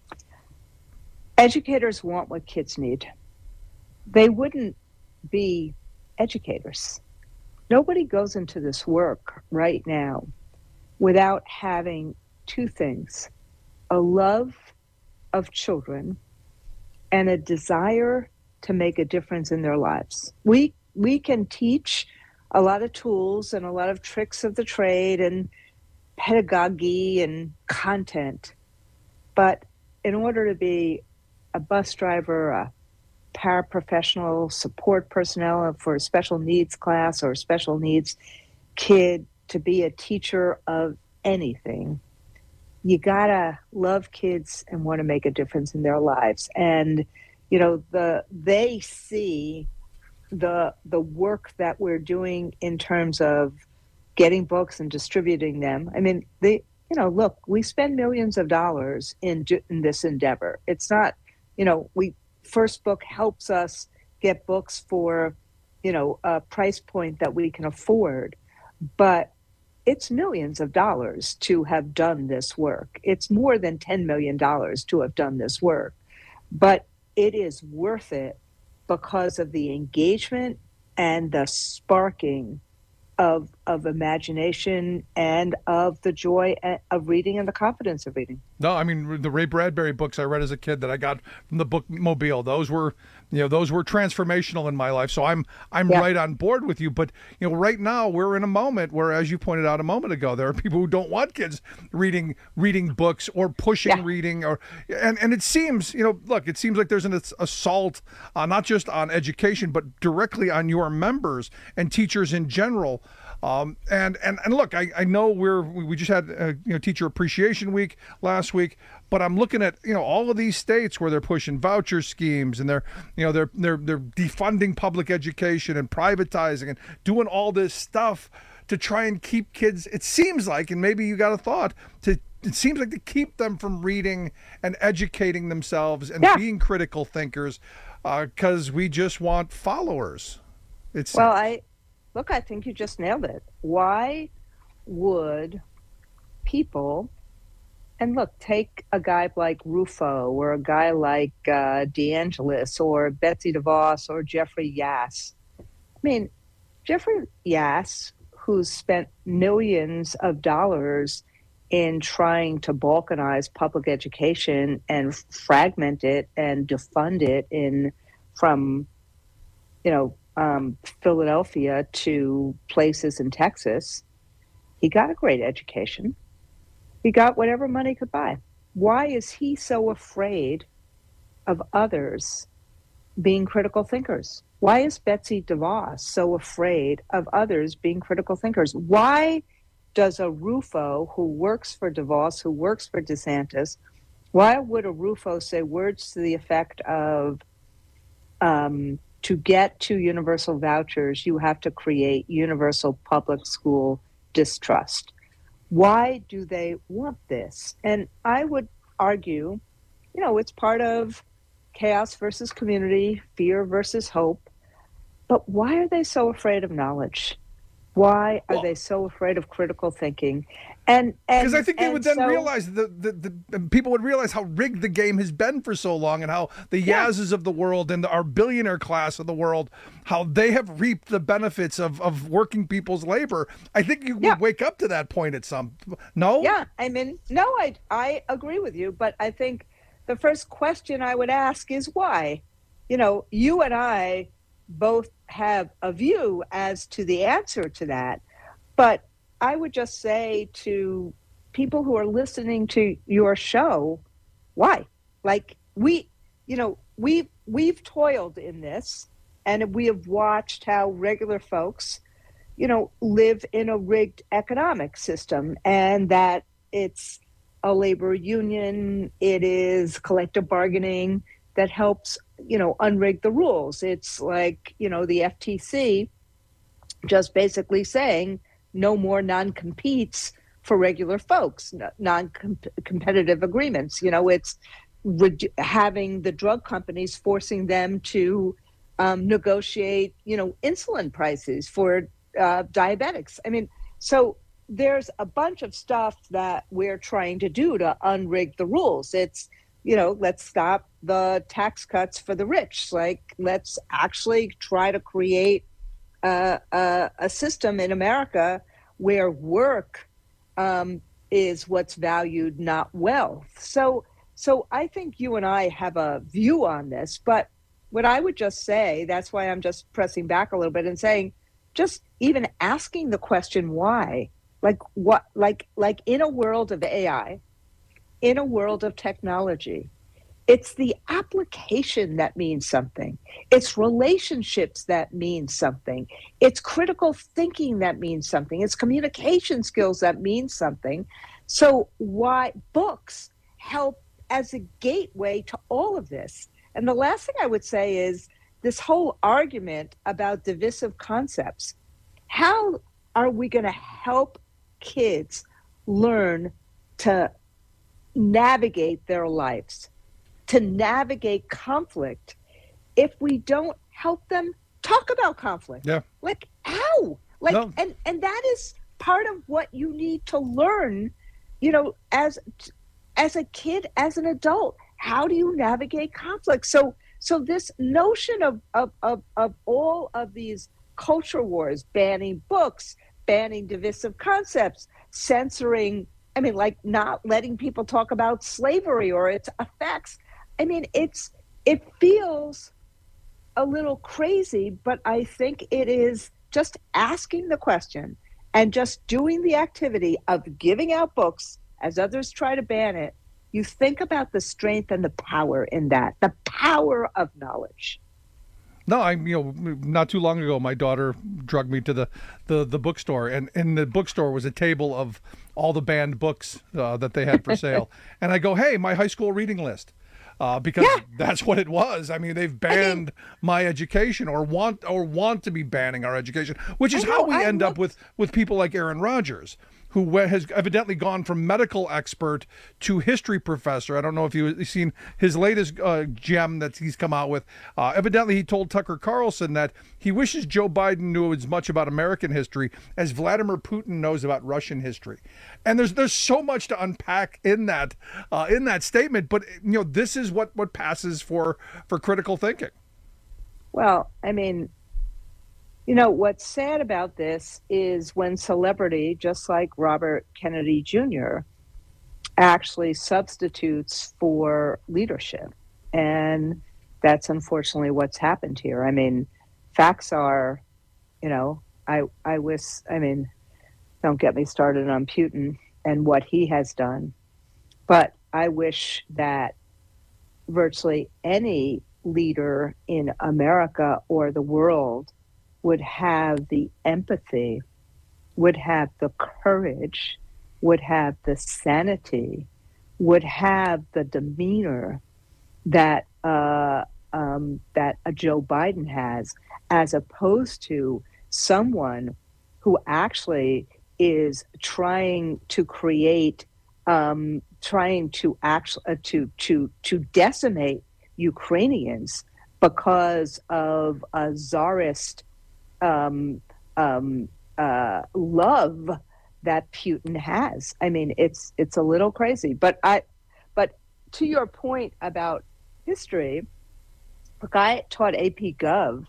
Educators want what kids need. They wouldn't be educators. Nobody goes into this work right now without having two things: a love of children and a desire to make a difference in their lives. We we can teach a lot of tools and a lot of tricks of the trade and pedagogy and content, but in order to be a bus driver, a paraprofessional, support personnel for a special needs class or a special needs kid, to be a teacher of anything, you gotta love kids and want to make a difference in their lives. And you know, the they see the the work that we're doing in terms of getting books and distributing them. I mean, they, you know, look, we spend millions of dollars in, in this endeavor. It's not, you know, we First Book helps us get books for, you know, a price point that we can afford, but it's millions of dollars to have done this work. It's more than ten million dollars to have done this work, but it is worth it because of the engagement and the sparking of of imagination and of the joy of reading and the confidence of reading. No, I mean, the Ray Bradbury books I read as a kid that I got from the bookmobile, those were, you know, those were transformational in my life. So I'm I'm yeah. right on board with you. But, you know, right now we're in a moment where, as you pointed out a moment ago, there are people who don't want kids reading reading books or pushing yeah. reading. or and, and it seems, you know, look, it seems like there's an assault uh, not just on education, but directly on your members and teachers in general. Um, and, and, and look, I, I know we're, we just had, uh, you know, Teacher Appreciation Week last week, but I'm looking at, you know, all of these states where they're pushing voucher schemes and they're, you know, they're, they're, they're defunding public education and privatizing and doing all this stuff to try and keep kids, it seems like, and maybe you got a thought, to, it seems like to keep them from reading and educating themselves and yeah. being critical thinkers, uh, cause we just want followers. It's well, I, Look, I think you just nailed it. Why would people, and look, take a guy like Rufo or a guy like uh, DeAngelis or Betsy DeVos or Jeffrey Yass. I mean, Jeffrey Yass, who's spent millions of dollars in trying to balkanize public education and fragment it and defund it in from, you know, Um, Philadelphia to places in Texas, he got a great education. He got whatever money he could buy. Why is he so afraid of others being critical thinkers? Why is Betsy DeVos so afraid of others being critical thinkers? Why does a Rufo who works for DeVos, who works for DeSantis, why would a Rufo say words to the effect of, um, to get to universal vouchers, you have to create universal public school distrust? Why do they want this? And I would argue, you know, it's part of chaos versus community, fear versus hope. But why are they so afraid of knowledge? Why are well, they so afraid of critical thinking? And because I think they would then so, realize that the, the, the people would realize how rigged the game has been for so long, and how the yeah. Yaz's of the world and the, our billionaire class of the world, how they have reaped the benefits of, of working people's labor. I think you yeah. would wake up to that point at some. No. Yeah, I mean, no, I I agree with you, but I think the first question I would ask is why. You know, you and I both have a view as to the answer to that, but I would just say to people who are listening to your show, why? Like we, you know, we've, we've toiled in this, and we have watched how regular folks, you know, live in a rigged economic system, and that it's a labor union, it is collective bargaining that helps, you know, unrig the rules. It's like, you know, the F T C just basically saying no more non-competes for regular folks, non-competitive agreements. You know, it's re- having the drug companies forcing them to um, negotiate, you know, insulin prices for uh, diabetics. I mean, so there's a bunch of stuff that we're trying to do to unrig the rules. It's, you know, let's stop the tax cuts for the rich. Like, let's actually try to create uh, a, a system in America where work um, is what's valued, not wealth. So, so I think you and I have a view on this, but what I would just say, that's why I'm just pressing back a little bit and saying, just even asking the question why, like what, like, like in a world of A I, in a world of technology, it's the application that means something. It's relationships that mean something. It's critical thinking that means something. It's communication skills that mean something. So why books help as a gateway to all of this. And the last thing I would say is this whole argument about divisive concepts. How are we going to help kids learn to navigate their lives, to navigate conflict, if we don't help them talk about conflict? Yeah. Like how? Like no. and and that is part of what you need to learn, you know, as as a kid, as an adult. How do you navigate conflict? So so this notion of of of, of all of these culture wars, banning books, banning divisive concepts, censoring, I mean, like not letting people talk about slavery or its effects. I mean, it's it feels a little crazy, but I think it is just asking the question and just doing the activity of giving out books as others try to ban it. You think about the strength and the power in that, the power of knowledge. No, I'm, you know, not too long ago, my daughter drugged me to the, the, the bookstore, and in the bookstore was a table of all the banned books uh, that they had for sale. And I go, hey, my high school reading list. Uh, because yeah. that's what it was. I mean, they've banned I mean, my education, or want or want to be banning our education, which is know, how we I end looked... up with, with people like Aaron Rodgers, who has evidently gone from medical expert to history professor. I don't know if you've seen his latest uh, gem that he's come out with. Uh, evidently, he told Tucker Carlson that he wishes Joe Biden knew as much about American history as Vladimir Putin knows about Russian history. And there's there's so much to unpack in that uh, in that statement. But you know, this is what, what passes for for critical thinking. Well, I mean, you know, what's sad about this is when celebrity, just like Robert Kennedy Junior, actually substitutes for leadership. And that's unfortunately what's happened here. I mean, facts are, you know, I, I wish, I mean, don't get me started on Putin and what he has done, but I wish that virtually any leader in America or the world would have the empathy, would have the courage, would have the sanity, would have the demeanor that uh, um, that a Joe Biden has, as opposed to someone who actually is trying to create, um, trying to actually uh, to to to decimate Ukrainians because of a czarist um, um, uh, love that Putin has. I mean, it's it's a little crazy. But I, but to your point about history, look, I taught A P Gov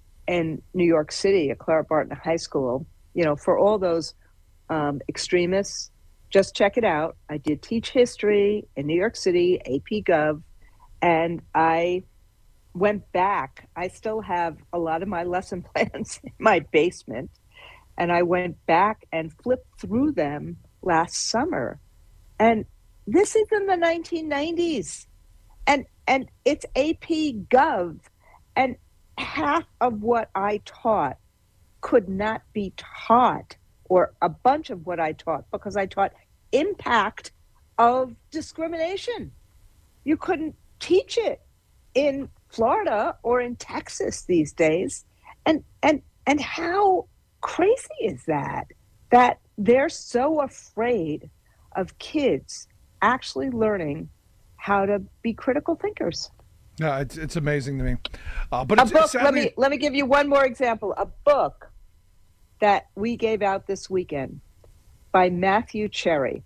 in New York City at Clara Barton High School. You know, for all those um, extremists, just check it out. I did teach history in New York City, A P Gov, and I went back. I still have a lot of my lesson plans in my basement, and I went back and flipped through them last summer. And this is in the nineteen nineties, and and it's A P Gov, and half of what I taught could not be taught, or a bunch of what I taught, because I taught impact of discrimination. You couldn't teach it in Florida or in Texas these days. And and and how crazy is that? That they're so afraid of kids actually learning how to be critical thinkers. Yeah, it's it's amazing to me. Uh, but a it's, book. it's sadly... Let me let me give you one more example. A book that we gave out this weekend by Matthew Cherry.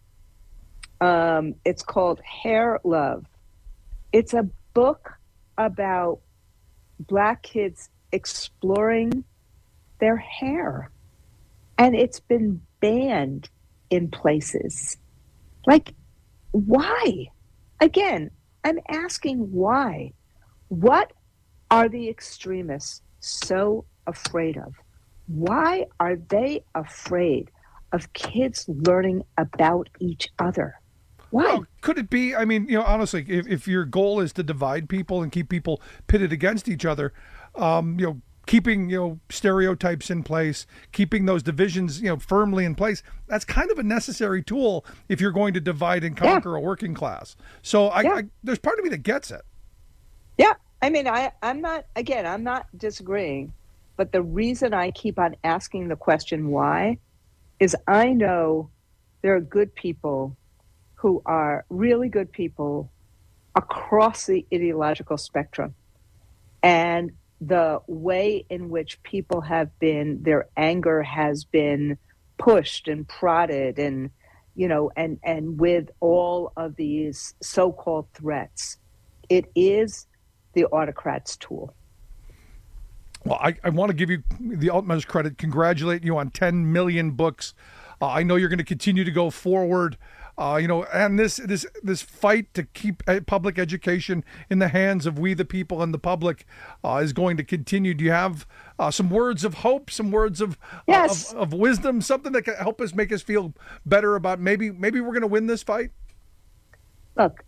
Um, it's called Hair Love. It's a book about Black kids exploring their hair, and it's been banned in places. Like, why? Again, I'm asking why. What are the extremists so afraid of? Why are they afraid of kids learning about each other? Why? Well, could it be, I mean, you know, honestly, if, if your goal is to divide people and keep people pitted against each other, um, you know, keeping, you know, stereotypes in place, keeping those divisions, you know, firmly in place, that's kind of a necessary tool if you're going to divide and conquer yeah. a working class. So I, yeah. I, there's part of me that gets it. Yeah. I mean, I, I'm not, again, I'm not disagreeing, but the reason I keep on asking the question why is I know there are good people who are really good people across the ideological spectrum. And the way in which people have been, their anger has been pushed and prodded and, you know, and, and with all of these so-called threats, it is the autocrat's tool. Well, I, I want to give you the utmost credit, congratulate you on ten million books. Uh, I know you're going to continue to go forward, uh, you know, and this this this fight to keep public education in the hands of we the people and the public uh, is going to continue. Do you have uh, some words of hope, some words of, yes. uh, of of wisdom, something that can help us, make us feel better about maybe maybe we're going to win this fight? Look,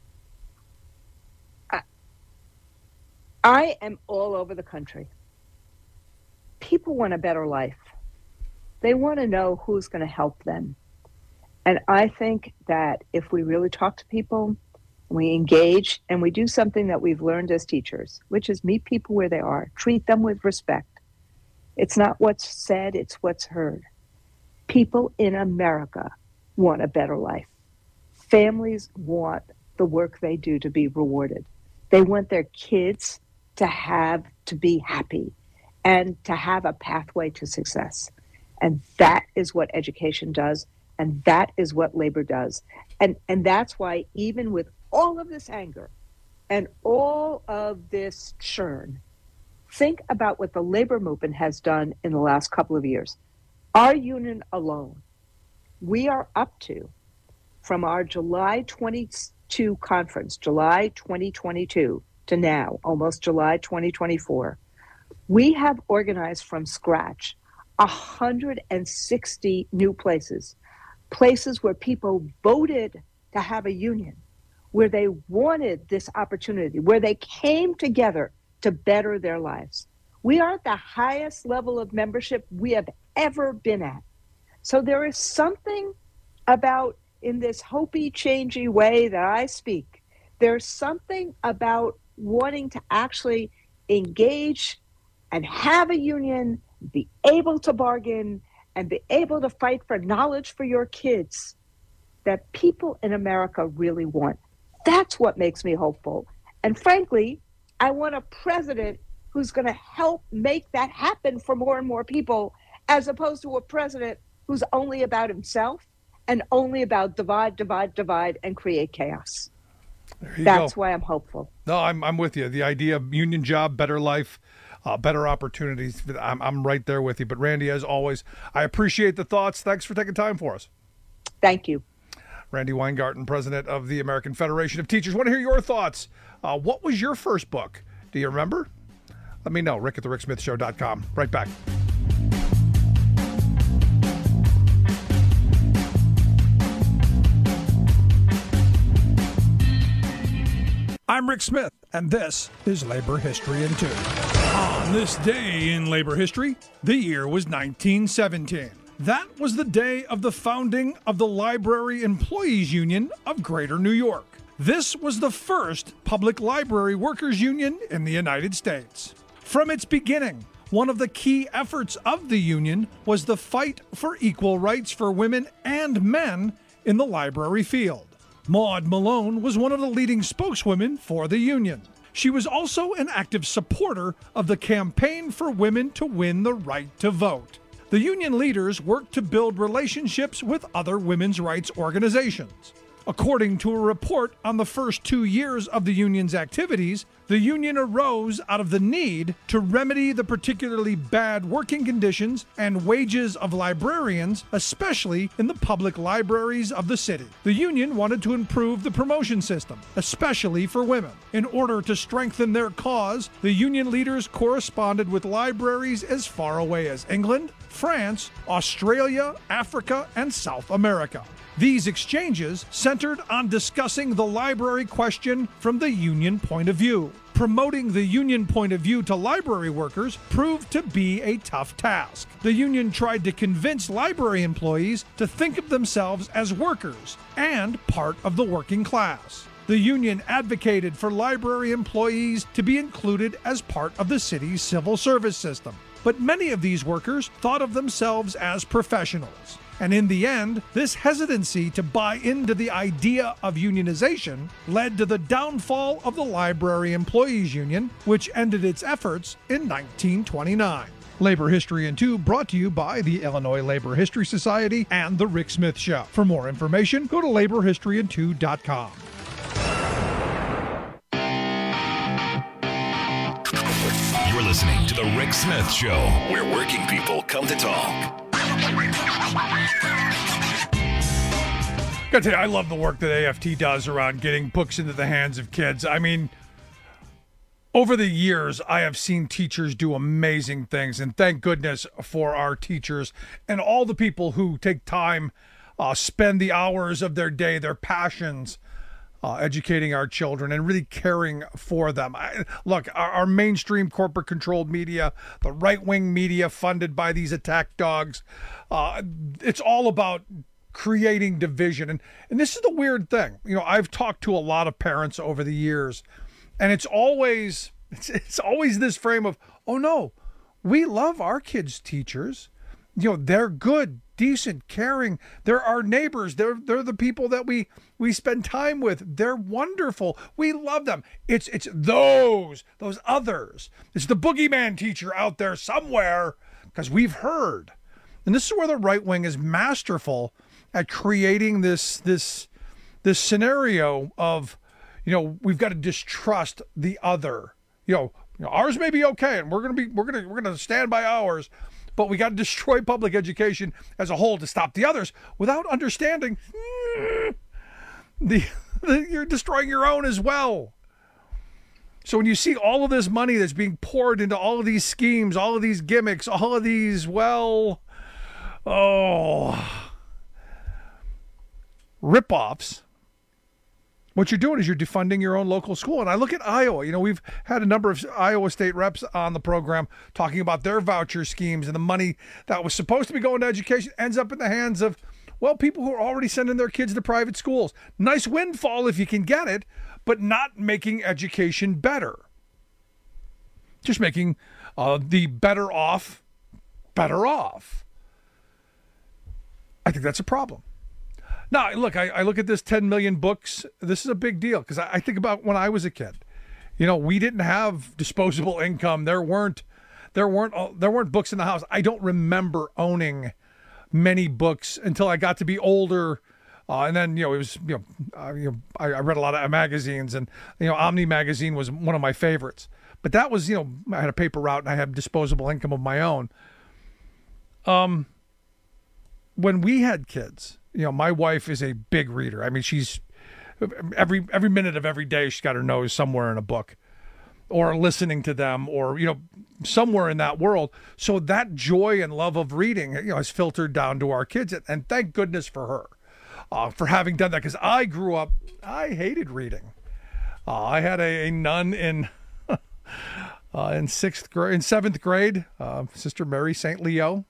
I, I am all over the country. People want a better life. They want to know who's going to help them. And I think that if we really talk to people, we engage, and we do something that we've learned as teachers, which is meet people where they are, treat them with respect. It's not what's said, it's what's heard. People in America want a better life. Families want the work they do to be rewarded. They want their kids to have, to be happy, and to have a pathway to success. And that is what education does, and that is what labor does. And and that's why even with all of this anger and all of this churn, think about what the labor movement has done in the last couple of years. Our union alone, we are up to, from our July twenty-two conference, July twenty twenty-two, to now, almost July twenty twenty-four, we have organized from scratch one hundred sixty new places, places where people voted to have a union, where they wanted this opportunity, where they came together to better their lives. We are at the highest level of membership we have ever been at. So there is something about, in this hopey, changey way that I speak, there's something about wanting to actually engage and have a union, be able to bargain, and be able to fight for knowledge for your kids that people in America really want. That's what makes me hopeful. And frankly, I want a president who's going to help make that happen for more and more people, as opposed to a president who's only about himself and only about divide, divide, divide, and create chaos. That's go. why I'm hopeful. No, I'm I'm with you. The idea of union job, better life, uh, better opportunities. I'm I'm right there with you. But Randy, as always, I appreciate the thoughts. Thanks for taking time for us. Thank you. Randy Weingarten, president of the American Federation of Teachers. Want to hear your thoughts? Uh, what was your first book? Do you remember? Let me know. Rick at the rick smith show dot com. Right back. I'm Rick Smith, and this is Labor History in Two. On this day in labor history, the year was nineteen seventeen. That was the day of the founding of the Library Employees Union of Greater New York. This was the first public library workers union in the United States. From its beginning, one of the key efforts of the union was the fight for equal rights for women and men in the library field. Maud Malone was one of the leading spokeswomen for the union. She was also an active supporter of the campaign for women to win the right to vote. The union leaders worked to build relationships with other women's rights organizations. According to a report on the first two years of the union's activities, the union arose out of the need to remedy the particularly bad working conditions and wages of librarians, especially in the public libraries of the city. The union wanted to improve the promotion system, especially for women. In order to strengthen their cause, the union leaders corresponded with libraries as far away as England, France, Australia, Africa, and South America. These exchanges centered on discussing the library question from the union point of view. Promoting the union point of view to library workers proved to be a tough task. The union tried to convince library employees to think of themselves as workers and part of the working class. The union advocated for library employees to be included as part of the city's civil service system. But many of these workers thought of themselves as professionals. And in the end, this hesitancy to buy into the idea of unionization led to the downfall of the Library Employees Union, which ended its efforts in nineteen twenty-nine. Labor History in Two brought to you by the Illinois Labor History Society and The Rick Smith Show. For more information, go to labor history in two dot com. You're listening to The Rick Smith Show, where working people come to talk. Gotta tell you, I love the work that A F T does around getting books into the hands of kids. I mean, over the years, I have seen teachers do amazing things, and thank goodness for our teachers and all the people who take time, uh, spend the hours of their day, their passions, uh, educating our children and really caring for them. I, look, our, our mainstream corporate-controlled media, the right-wing media funded by these attack dogs, uh, it's all about creating division. And, and this is the weird thing. You know, I've talked to a lot of parents over the years, and it's always it's, it's always this frame of, oh no, we love our kids' teachers. You know, they're good, decent, caring. They're our neighbors. They're they're the people that we we spend time with. They're wonderful. We love them. It's it's those those others. It's the boogeyman teacher out there somewhere, because we've heard. And this is where the right wing is masterful at creating this this this scenario of, you know, we've got to distrust the other. You know, you know ours may be okay, and we're gonna be we're gonna we're gonna stand by ours, but we got to destroy public education as a whole to stop the others without understanding hmm, the, the you're destroying your own as well. So when you see all of this money that's being poured into all of these schemes, all of these gimmicks, all of these, well, oh, rip-offs, what you're doing is you're defunding your own local school. And I look at Iowa. You know, we've had a number of Iowa State reps on the program talking about their voucher schemes, and the money that was supposed to be going to education ends up in the hands of, well, people who are already sending their kids to private schools. Nice windfall if you can get it, but not making education better. Just making uh, the better off better off. I think that's a problem. Now, look, I, I look at this ten million books. This is a big deal, because I, I think about when I was a kid. You know, we didn't have disposable income. There weren't, there weren't, uh, there weren't books in the house. I don't remember owning many books until I got to be older. Uh, and then, you know, it was, you know, uh, you know I, I read a lot of magazines, and, you know, Omni magazine was one of my favorites. But that was, you know, I had a paper route and I had disposable income of my own. Um, when we had kids, you know, my wife is a big reader. I mean, she's every every minute of every day, she's got her nose somewhere in a book or listening to them, or, you know, somewhere in that world. So that joy and love of reading, you know, has filtered down to our kids. And thank goodness for her uh, for having done that, because I grew up, I hated reading. Uh, I had a, a nun in uh, in sixth grade, in seventh grade, uh, Sister Mary Saint Leo.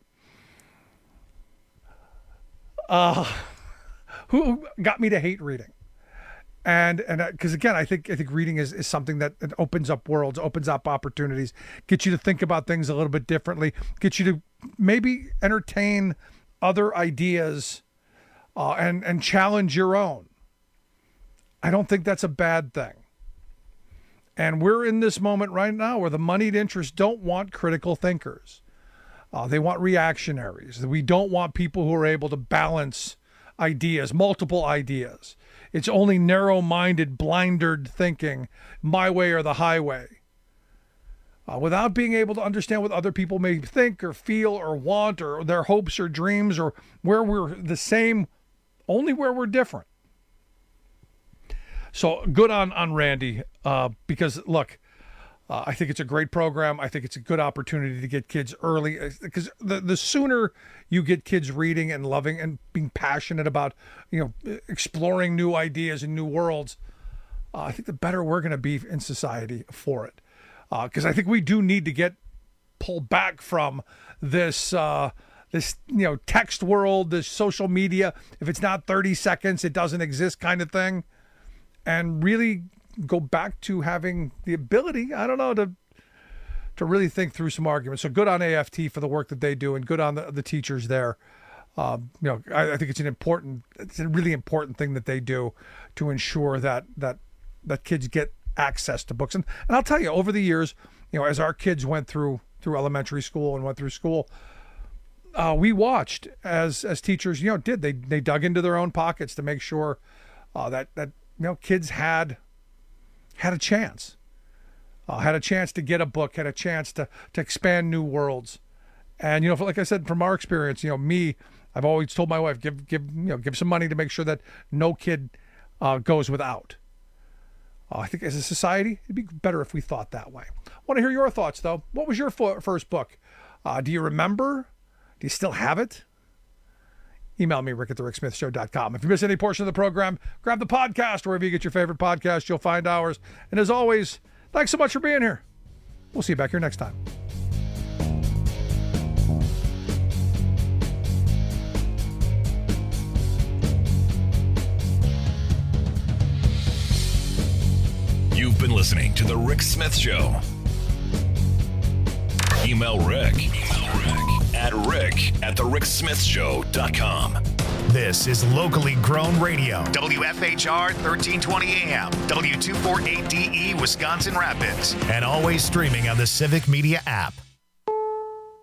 Uh, who got me to hate reading. And and because, again, I think I think reading is, is something that, that opens up worlds, opens up opportunities, gets you to think about things a little bit differently, gets you to maybe entertain other ideas uh, and, and challenge your own. I don't think that's a bad thing. And we're in this moment right now where the moneyed interests don't want critical thinkers. Uh, they want reactionaries. We don't want people who are able to balance ideas, multiple ideas. It's only narrow-minded, blindered thinking, my way or the highway, uh, without being able to understand what other people may think or feel or want, or their hopes or dreams, or where we're the same, only where we're different. So good on, on Randy, uh, because, look, Uh, I think it's a great program. I think it's a good opportunity to get kids early, because the, the sooner you get kids reading and loving and being passionate about, you know, exploring new ideas and new worlds, uh, I think the better we're going to be in society for it. Because uh, I think we do need to get pulled back from this, uh, this, you know, text world, this social media. If it's not thirty seconds, it doesn't exist kind of thing. And really go back to having the ability, I don't know, to to really think through some arguments. So good on A F T for the work that they do, and good on the, the teachers there. Um, you know, I, I think it's an important, it's a really important thing that they do to ensure that that that kids get access to books. And and I'll tell you, over the years, you know, as our kids went through through elementary school and went through school, uh, we watched as as teachers, you know, did they they dug into their own pockets to make sure uh, that that you know kids had. had a chance. uh, had a chance to get a book, had a chance to to expand new worlds. And, you know, like I said, from our experience, you know, me, I've always told my wife, give, give, you know, give some money to make sure that no kid uh, goes without. Uh, I think as a society, it'd be better if we thought that way. I want to hear your thoughts, though. What was your fo- first book? Uh, do you remember? Do you still have it? Email me, rick at the rick smith show dot com. If you miss any portion of the program, grab the podcast wherever you get your favorite podcast. You'll find ours. And as always, thanks so much for being here. We'll see you back here next time. You've been listening to The Rick Smith Show. Email Rick, Email Rick at rick at the rick smith show dot com. This is locally grown radio. W F H R thirteen twenty A M, W two forty-eight D E, Wisconsin Rapids. And always streaming on the Civic Media app.